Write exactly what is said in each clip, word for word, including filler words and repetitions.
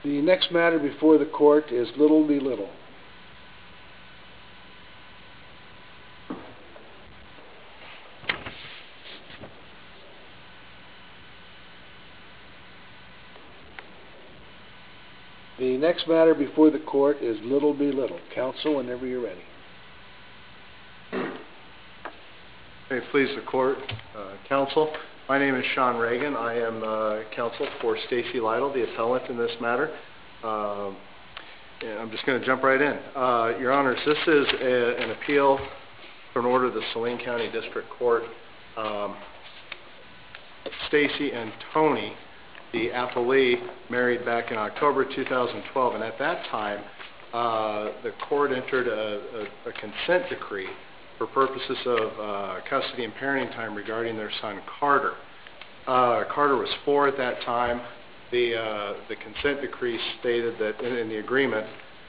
The next matter before the court is Little v. Little. The next matter before the court is Little v. Little. Counsel, whenever you're ready. May it please the court, uh, counsel. My name is Sean Reagan. I am uh, counsel for Stacy Lytle, the appellant in this matter. Uh, and I'm just going to jump right in. Uh, Your Honors, this is a, an appeal for an order of the Saline County District Court. Um, Stacy and Tony, the appellee, married back in October two thousand twelve, and at that time, uh, the court entered a, a, a consent decree for purposes of uh, custody and parenting time regarding their son Carter. Uh, Carter was four at that time. The, uh, the consent decree stated that in, in the agreement,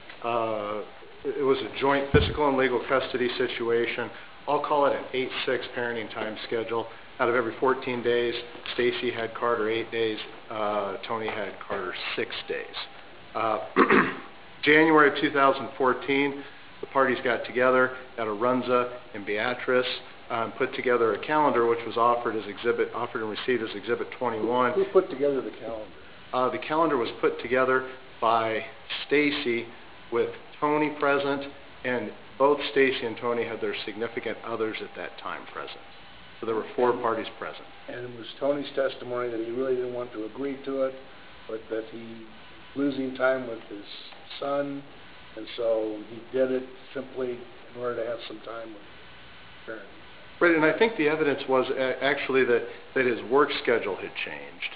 uh, it was a joint physical and legal custody situation. I'll call it an eight six parenting time schedule. Out of every fourteen days, Stacy had Carter eight days, uh, Tony had Carter six days. Uh, January of two thousand fourteen, the parties got together at Arunza in Beatrice uh, and put together a calendar which was offered as exhibit, offered and received as Exhibit twenty-one. Who put together the calendar? Uh, the calendar was put together by Stacy with Tony present, and both Stacy and Tony had their significant others at that time present. So there were four parties present. And it was Tony's testimony that he really didn't want to agree to it, but that he was losing time with his son, and so he did it simply in order to have some time with parents. Right, and I think the evidence was actually that, that his work schedule had changed.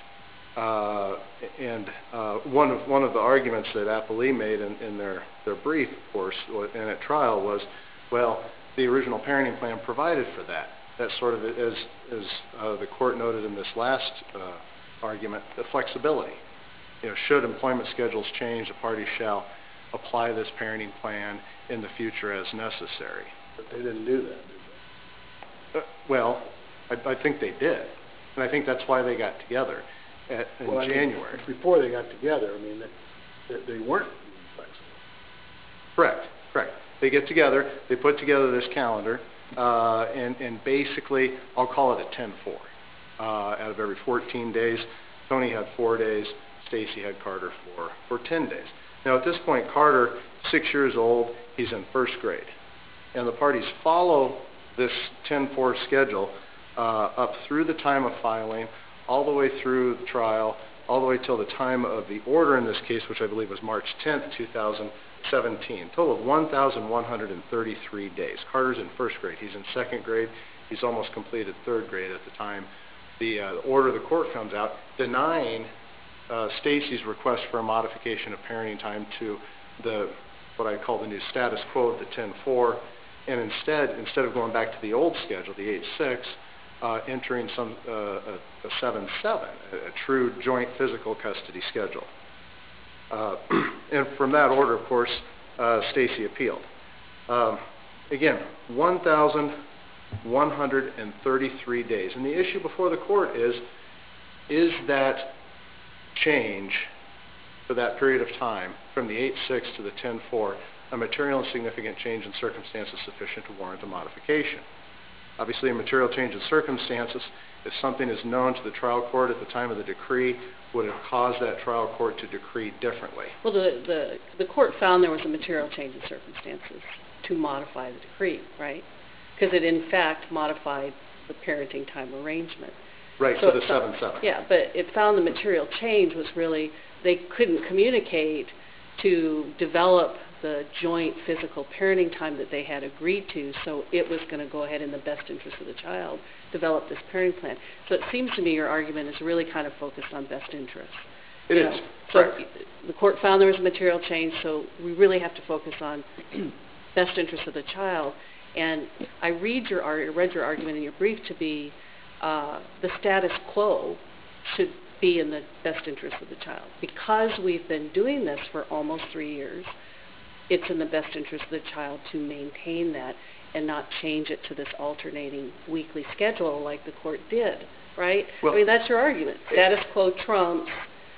Uh, and uh, one of one of the arguments that Appellee made in, in their, their brief, of course, and at trial was, well, the original parenting plan provided for that. That sort of, as, as uh, the court noted in this last uh, argument, the flexibility. You know, should employment schedules change, the parties shall apply this parenting plan in the future as necessary. But they didn't do that, did they? Uh, well, I, I think they did. And I think that's why they got together at, in well, I January. Mean, before they got together, I mean, they, they weren't flexible. Correct, correct. They get together, they put together this calendar, uh, and, and basically, I'll call it a ten four. Uh, out of every fourteen days, Tony had four days, Stacy had Carter for, for ten days. Now at this point, Carter, six years old, he's in first grade. And the parties follow this ten four schedule uh, up through the time of filing, all the way through the trial, all the way till the time of the order in this case, which I believe was March tenth, two thousand seventeen. Total of one thousand one hundred thirty-three days. Carter's in first grade. He's in second grade. He's almost completed third grade at the time the, uh, the order of the court comes out denying uh, Stacy's request for a modification of parenting time to the what I call the new status quo, the ten four, and instead, instead of going back to the old schedule, the eight six, uh, entering some uh, a seven seven, a, a true joint physical custody schedule. Uh, and from that order, of course, uh, Stacy appealed. Um, again, one thousand one hundred thirty-three days. And the issue before the court is, is that change for that period of time from the eight six to the ten four a material and significant change in circumstances sufficient to warrant a modification? Obviously, a material change in circumstances, if something is known to the trial court at the time of the decree, would have caused that trial court to decree differently. Well, the, the, the court found there was a material change in circumstances to modify the decree, right? Because it, in fact, modified the parenting time arrangement. Right, so to the seven seven. Yeah, but it found the material change was really, they couldn't communicate to develop the joint physical parenting time that they had agreed to, so it was going to go ahead in the best interest of the child, develop this parenting plan. So it seems to me your argument is really kind of focused on best interest. It you is. Know? So Correct. The court found there was a material change, so we really have to focus on best interest of the child. And I read your, I read your argument in your brief to be uh, the status quo should be in the best interest of the child. Because we've been doing this for almost three years, it's in the best interest of the child to maintain that and not change it to this alternating weekly schedule like the court did, right? Well, I mean, that's your argument. Status quo trumps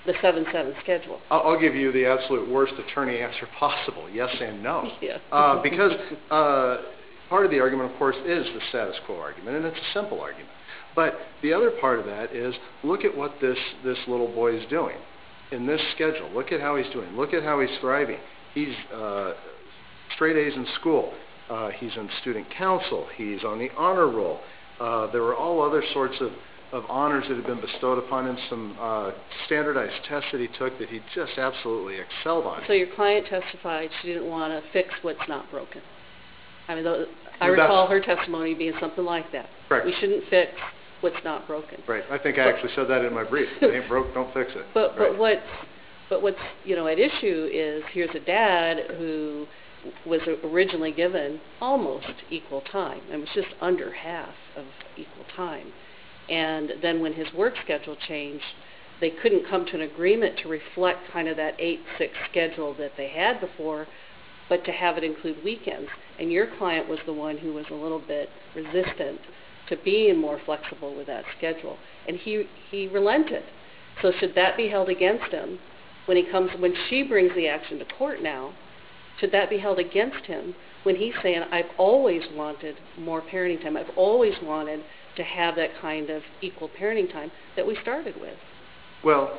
the seven seven schedule? I'll, I'll give you the absolute worst attorney answer possible, yes and no. Yeah. Uh, because uh, part of the argument, of course, is the status quo argument, and it's a simple argument. But the other part of that is, look at what this, this little boy is doing in this schedule. Look at how he's doing. Look at how he's thriving. He's uh, straight A's in school. Uh, he's in student council. He's on the honor roll. Uh, there were all other sorts of, of honors that had been bestowed upon him, some uh, standardized tests that he took that he just absolutely excelled on. So your client testified she didn't want to fix what's not broken. I mean, the, I Well, recall her testimony being something like that. Correct. We shouldn't fix what's not broken. Right. I think I actually said that in my brief. If it ain't broke, don't fix it. But right. but what but what's you know at issue is, here's a dad who was originally given almost equal time. It was just under half of equal time. And then when his work schedule changed, they couldn't come to an agreement to reflect kind of that eight six schedule that they had before, but to have it include weekends. And your client was the one who was a little bit resistant to being more flexible with that schedule. And he he relented. So should that be held against him when he comes when she brings the action to court now? Should that be held against him when he's saying, I've always wanted more parenting time. I've always wanted to have that kind of equal parenting time that we started with? Well,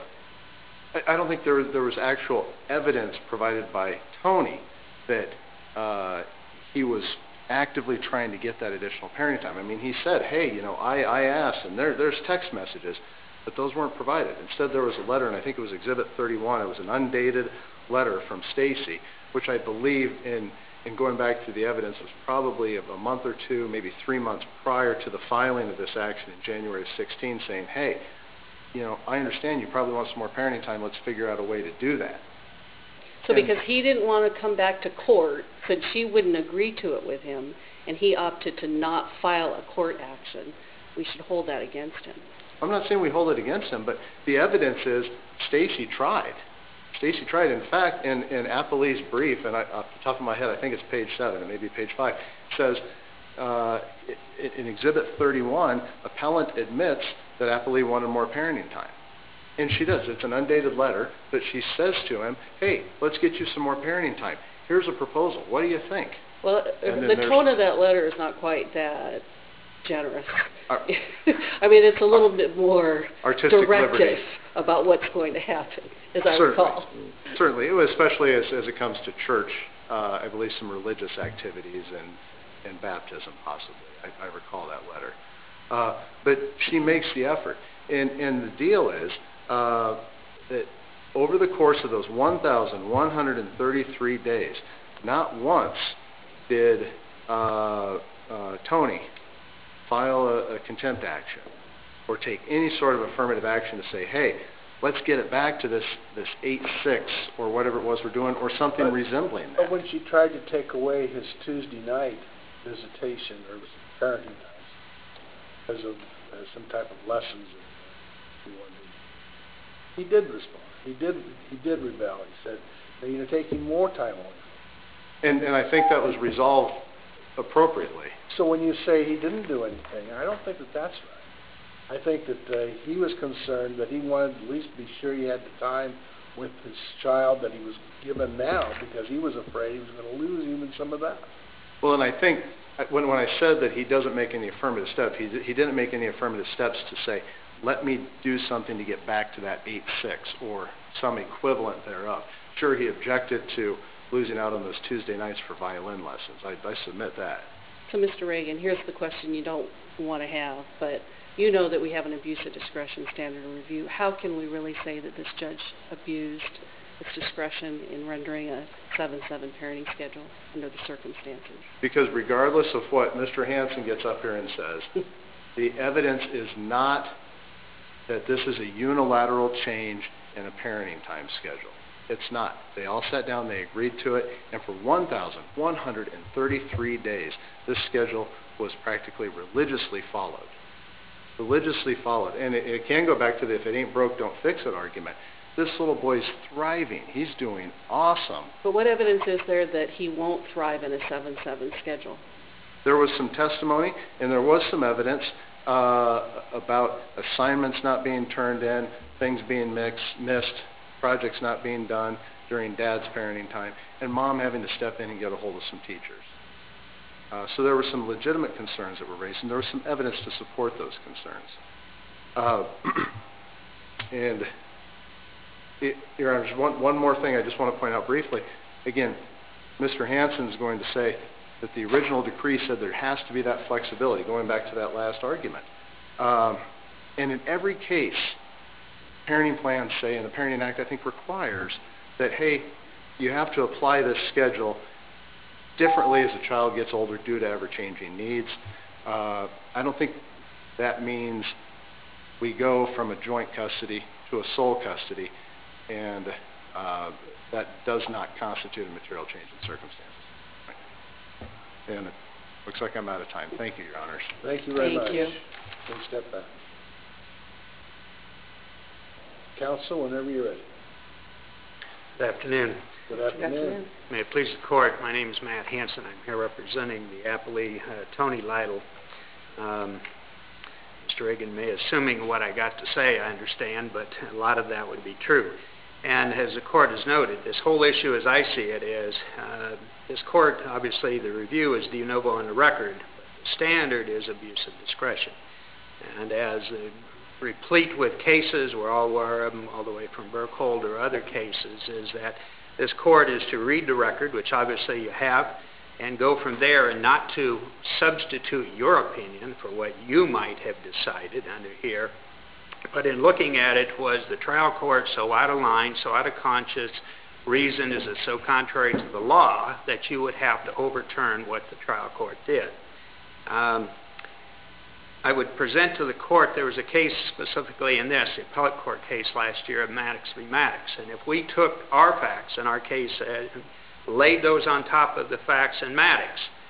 I, I don't think there, there was actual evidence provided by Tony that uh, he was actively trying to get that additional parenting time. I mean, he said, hey, you know, I, I asked, and there, there's text messages, but those weren't provided. Instead, there was a letter, and I think it was Exhibit thirty-one. It was an undated letter from Stacy, which I believe, in, in going back to the evidence, was probably a, a month or two, maybe three months prior to the filing of this action in January of sixteen, saying, hey, you know, I understand you probably want some more parenting time. Let's figure out a way to do that. So and because he didn't want to come back to court, said she wouldn't agree to it with him, and he opted to not file a court action, we should hold that against him. I'm not saying we hold it against him, but the evidence is Stacy tried. Stacy tried. In fact, in, in Appalee's brief, and I, off the top of my head, I think it's page seven, it may be page five, says, uh, in Exhibit thirty-one, appellant admits that Appalee wanted more parenting time. And she does. It's an undated letter, but she says to him, hey, let's get you some more parenting time. Here's a proposal. What do you think? Well, the tone of that letter is not quite that generous. Uh, I mean, it's a little bit more artistic directive liberty about what's going to happen, as I certainly, recall. Certainly, especially as, as it comes to church, uh, I believe some religious activities and, and baptism, possibly. I, I recall that letter. Uh, but she makes the effort. And, and the deal is uh, that over the course of those one thousand one hundred thirty-three days, not once did uh, uh, Tony file a, a contempt action or take any sort of affirmative action to say, hey, let's get it back to this, this eight six or whatever it was we're doing, or something but, resembling that. But when she tried to take away his Tuesday night visitation or parenting time because of uh, some type of lessons that he wanted, he did respond. He did he did rebel. He said, now you're taking more time away. And, and I think that was resolved appropriately. So when you say he didn't do anything, I don't think that that's right. I think that uh, he was concerned that he wanted to at least be sure he had the time with his child that he was given now, because he was afraid he was going to lose even some of that. Well, and I think when, when I said that he doesn't make any affirmative steps, he, he didn't make any affirmative steps to say, let me do something to get back to that eight six or some equivalent thereof. Sure, he objected to losing out on those Tuesday nights for violin lessons. I, I submit that. So, Mister Reagan, here's the question you don't want to have, but you know that we have an abuse of discretion standard of review. How can we really say that this judge abused its discretion in rendering a seven seven parenting schedule under the circumstances? Because regardless of what Mister Hansen gets up here and says, the evidence is not that this is a unilateral change in a parenting time schedule. It's not. They all sat down, they agreed to it, and for one thousand one hundred thirty-three days, this schedule was practically religiously followed. Religiously followed. And it, it can go back to the if it ain't broke, don't fix it argument. This little boy's thriving. He's doing awesome. But what evidence is there that he won't thrive in a seven seven schedule? There was some testimony, and there was some evidence uh, about assignments not being turned in, things being mixed, missed, projects not being done during dad's parenting time, and mom having to step in and get a hold of some teachers. Uh, so there were some legitimate concerns that were raised, and there was some evidence to support those concerns. Uh, and, it, Your Honor, one, one more thing I just want to point out briefly. Again, Mister Hansen is going to say that the original decree said there has to be that flexibility, going back to that last argument. Um, and in every case, parenting plans say, and the Parenting Act, I think, requires that, hey, you have to apply this schedule differently as the child gets older due to ever-changing needs. Uh, I don't think that means we go from a joint custody to a sole custody, and uh, that does not constitute a material change in circumstances. And it looks like I'm out of time. Thank you, Your Honors. Thank you very Thank much. you. Please step back. Counsel, whenever you're ready. Good afternoon. Good afternoon. Good afternoon. May it please the Court, my name is Matt Hansen. I'm here representing the appellee, uh, Tony Lytle. Um, Mister Reagan may, assuming what I got to say, I understand, but a lot of that would be true. And as the Court has noted, this whole issue, as I see it, is uh, this Court, obviously, the review is de novo on the record, but the standard is abuse of discretion. And as uh, replete with cases, we're all aware of them, all the way from Burkhold or other cases, is that this Court is to read the record, which obviously you have, and go from there, and not to substitute your opinion for what you might have decided under here. But in looking at it, was the trial court so out of line, so out of conscience reason, is it so contrary to the law that you would have to overturn what the trial court did? Um, I would present to the Court, there was a case specifically in this, the appellate court case last year of Maddox v. Maddox, and if we took our facts in our case and laid those on top of the facts in Maddox,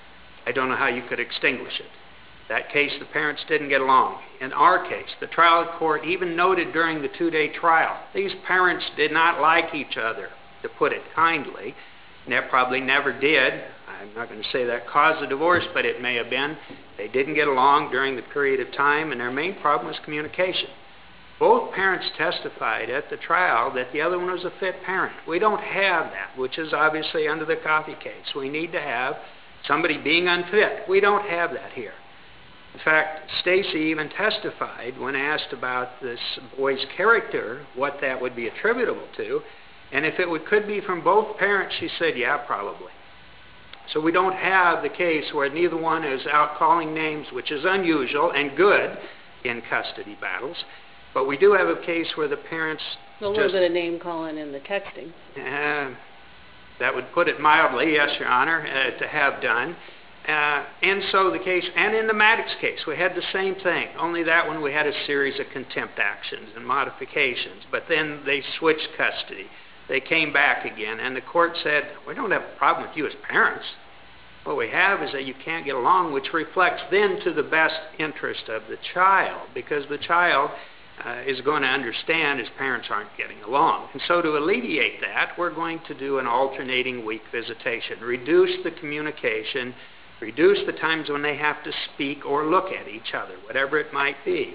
I don't know how you could extinguish it. That case, the parents didn't get along. In our case, the trial court even noted during the two-day trial, these parents did not like each other, to put it kindly. They probably never did. I'm not going to say that caused the divorce, but it may have been. They didn't get along during the period of time, and their main problem was communication. Both parents testified at the trial that the other one was a fit parent. We don't have that, which is obviously under the Coffey case. We need to have somebody being unfit. We don't have that here. In fact, Stacy even testified when asked about this boy's character, what that would be attributable to, and if it would, could be from both parents, she said, yeah, probably. So we don't have the case where neither one is out calling names, which is unusual and good in custody battles, but we do have a case where the parents A little bit of name calling in the texting. Uh, that would put it mildly, yes, Your Honor, uh, to have done. Uh, and so the case, and in the Maddox case, we had the same thing, only that one we had a series of contempt actions and modifications, but then they switched custody. They came back again, and the court said, we don't have a problem with you as parents. What we have is that you can't get along, which reflects then to the best interest of the child, because the child uh, is going to understand his parents aren't getting along. And so to alleviate that, we're going to do an alternating week visitation, reduce the communication, reduce the times when they have to speak or look at each other, whatever it might be.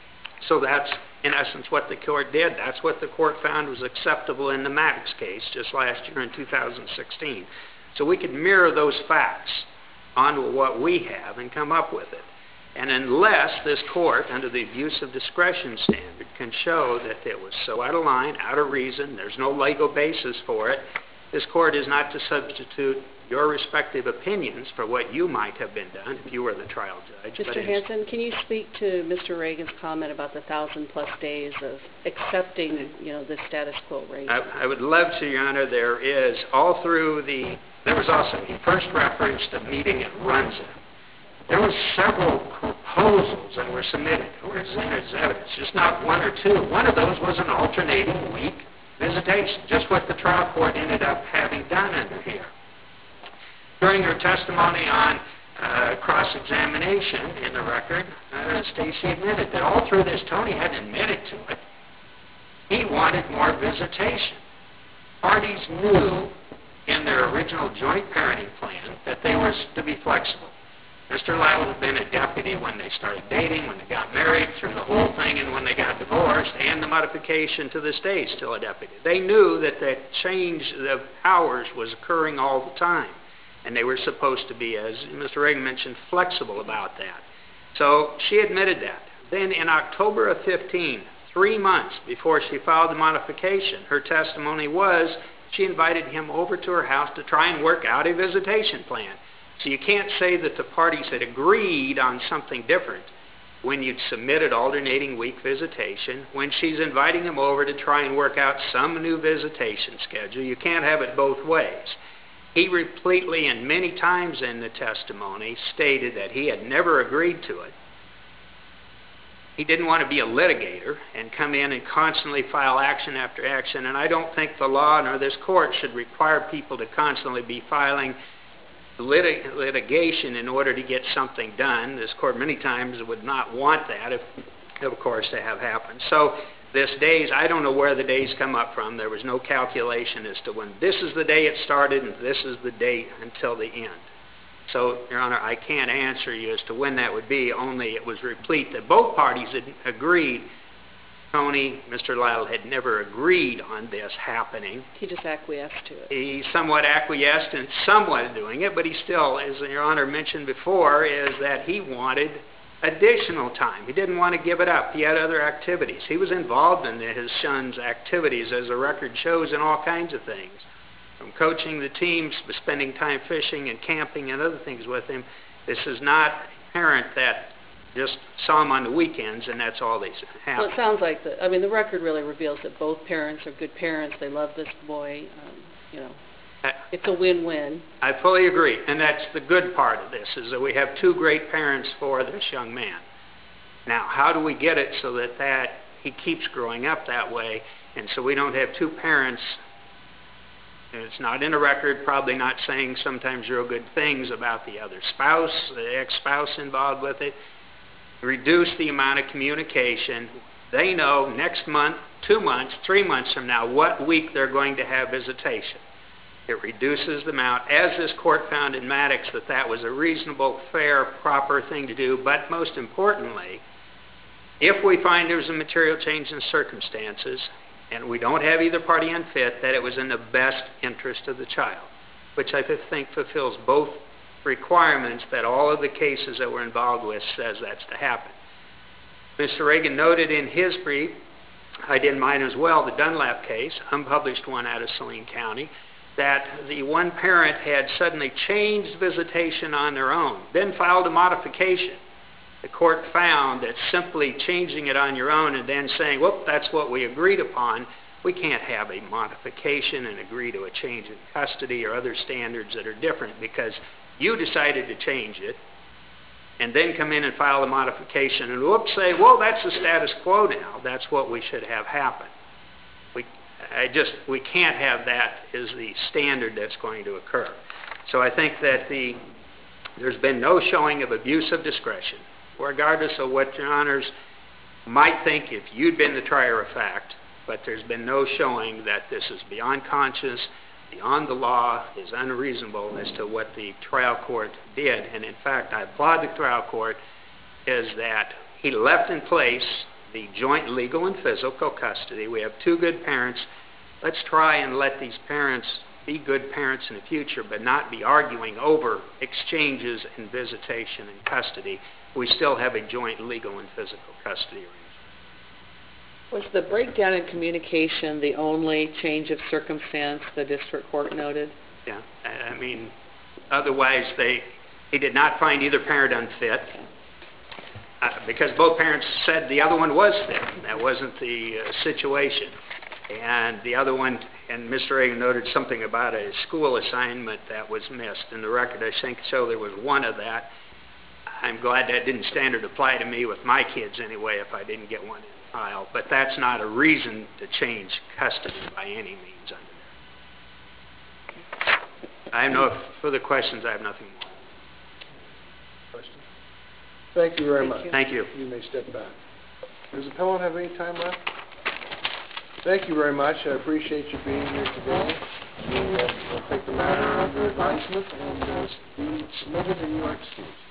So that's, in essence, what the court did. That's what the court found was acceptable in the Maddox case just last year in two thousand sixteen. So we could mirror those facts onto what we have and come up with it. And unless this court, under the abuse of discretion standard, can show that it was so out of line, out of reason, there's no legal basis for it, this court is not to substitute your respective opinions for what you might have been done if you were the trial judge. Mister Hansen, can you speak to Mister Reagan's comment about the thousand plus days of accepting, you know, the status quo rate? I, I would love to, Your Honor. There is all through the, there was also, he first referenced the meeting at Runza. There were several proposals that were submitted, or presented as evidence, just not one or two. One of those was an alternating week visitation, just what the trial court ended up having done under here. During her testimony on uh, cross-examination in the record, uh, Stacy admitted that all through this, Tony hadn't admitted to it, he wanted more visitation. Parties knew in their original joint parenting plan that they were to be flexible. Mister Lytle had been a deputy when they started dating, when they got married, through the whole thing, and when they got divorced, and the modification to this day is still a deputy. They knew that that change of powers was occurring all the time, and they were supposed to be, as Mister Reagan mentioned, flexible about that. So she admitted that. Then in October of fifteen, three months before she filed the modification, her testimony was she invited him over to her house to try and work out a visitation plan. So you can't say that the parties had agreed on something different when you'd submitted alternating week visitation, when she's inviting him over to try and work out some new visitation schedule. You can't have it both ways. He repeatedly and many times in the testimony stated that he had never agreed to it. He didn't want to be a litigator and come in and constantly file action after action, and I don't think the law nor this court should require people to constantly be filing lit litigation in order to get something done. This court many times would not want that, if, of course, to have happened. So this days, I don't know where the days come up from. There was no calculation as to when this is the day it started and this is the date until the end. So, Your Honor, I can't answer you as to when that would be, only it was replete that both parties had agreed. Tony, Mister Lytle, had never agreed on this happening. He just acquiesced to it. He somewhat acquiesced and somewhat doing it, but he still, as Your Honor mentioned before, is that he wanted additional time. He didn't want to give it up. He had other activities. He was involved in his son's activities, as the record shows, in all kinds of things. From coaching the teams, to spending time fishing and camping and other things with him. This is not a parent that just saw him on the weekends and that's all they have. Well, it sounds like, the, I mean, the record really reveals that both parents are good parents. They love this boy. Um, you know, I, it's a win-win. I fully agree. And that's the good part of this, is that we have two great parents for this young man. Now, how do we get it so that, that he keeps growing up that way, and so we don't have two parents? And it's not in a record, probably not saying sometimes real good things about the other spouse, the ex-spouse involved with it. Reduce the amount of communication. They know next month, two months, three months from now, what week they're going to have visitation. It reduces the amount, as this court found in Maddox, that that was a reasonable, fair, proper thing to do. But most importantly, if we find there's a material change in circumstances, and we don't have either party unfit, that it was in the best interest of the child, which I think fulfills both requirements that all of the cases that we're involved with says that's to happen. Mister Reagan noted in his brief, I did mine as well, the Dunlap case, unpublished one out of Saline County, that the one parent had suddenly changed visitation on their own, then filed a modification. The court found that simply changing it on your own and then saying, whoop, that's what we agreed upon, we can't have a modification and agree to a change in custody or other standards that are different because you decided to change it and then come in and file a modification and whoops, say, well, that's the status quo now. That's what we should have happen. We, I just, we can't have that as the standard that's going to occur. So I think that the, there's been no showing of abuse of discretion, regardless of what Your Honors might think if you'd been the trier of fact, but there's been no showing that this is beyond conscience, beyond the law, is unreasonable as to what the trial court did. And in fact, I applaud the trial court, is that he left in place the joint legal and physical custody. We have two good parents. Let's try and let these parents be good parents in the future, but not be arguing over exchanges and visitation and custody. We still have a joint legal and physical custody arrangement. Was the breakdown in communication the only change of circumstance the district court noted? Yeah, I mean, otherwise they, he did not find either parent unfit uh, because both parents said the other one was fit. That wasn't the uh, situation. And the other one, and Mister Reagan noted something about a school assignment that was missed. In the record, I think so there was one of that. I'm glad that didn't standard apply to me with my kids anyway if I didn't get one in the file. But that's not a reason to change custody by any means under there. I have no further questions. I have nothing more. Questions? Thank you very Thank much. you. Thank you. You may step back. Does the appellant have any time left? Thank you very much. I appreciate you being here today. We'll, uh, we'll take the matter under advisement and uh, be submitted, and you are excused.